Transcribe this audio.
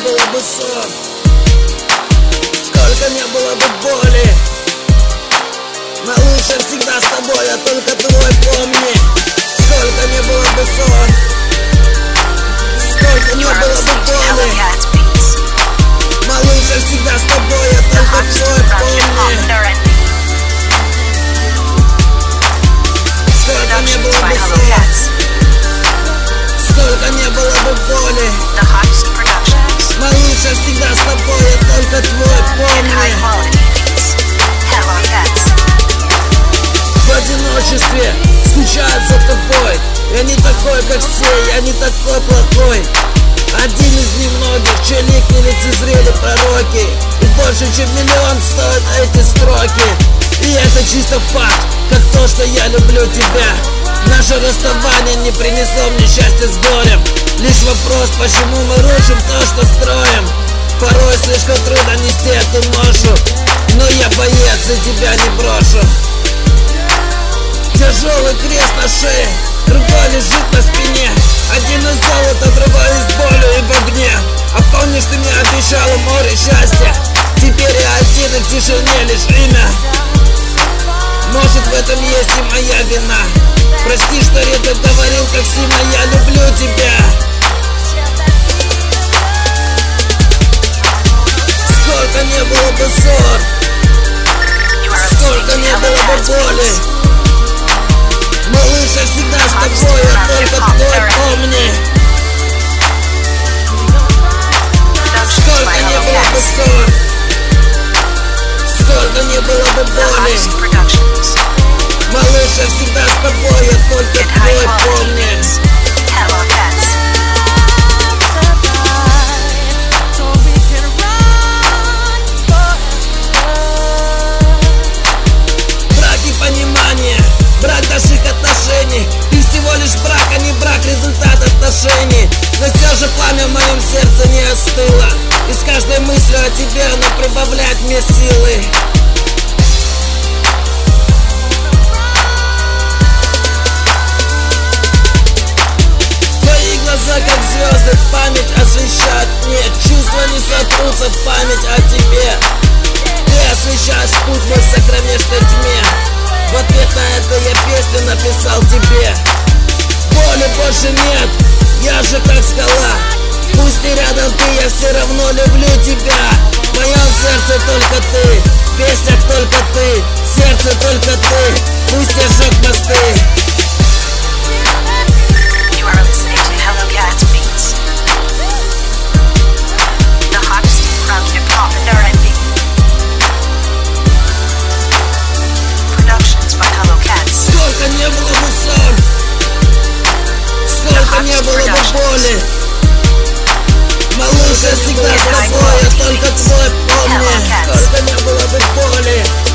было бы ссор, сколько не было бы боли. Малыша, всегда с тобой, я только твой, помни. Сколько не было бы ссор, сколько не было бы боли. Малыша, всегда с тобой, я только твой, помни. Сколько не было бы ссор, сколько не было бы боли. Малыша, всегда с тобой, я только твой, помни. В одиночестве скучают за тобой. Я не такой, как все, я не такой плохой. Один из немногих, чей лик не лицезрели пророки. И больше, чем миллион стоят эти строки. И это чисто факт, как то, что я люблю тебя. Наше расставание не принесло мне счастья с горем. Лишь вопрос, почему мы рушим то, что строим. Порой слишком трудно нести эту ношу, но я боец и тебя не брошу. Тяжелый крест на шее, другой лежит на спине. Один из золота, другой из боли и в огне. А помнишь, ты мне обещала море счастья? Теперь я один и в тишине лишь имя. Может, в этом есть и моя вина. Прости, что редко говорил, как сильно я люблю тебя. Сколько не было бы ссор, сколько не было бы боли. Малыша, всегда с тобой, я только твой, помни. Сколько не было бы ссор, сколько не было бы боли. Малыша, всегда с тобой, я только твой, помни. Брак и понимание, брак наших отношений. Ты всего лишь брак, а не брак, результат отношений. Но все же пламя в моем сердце не остыло, и с каждой мыслью о тебе оно прибавляет мне силы. Твои глаза, как звезды, память освещают мне. Чувства не сотрутся в память о тебе. Ты освещаешь путь мой в сокровенной тьме. В ответ на это я песню написал тебе. Боли больше нет, я же как скала. Пусть и рядом ты, я все равно люблю тебя. В моем сердце только ты, в песнях только ты, в сердце только ты. Пусть я сжег мосты. Сколько не было бы ссор, сколько не было бы боли. Малыша, всегда с тобой, я только твой, помни. Сколько не было бы боли.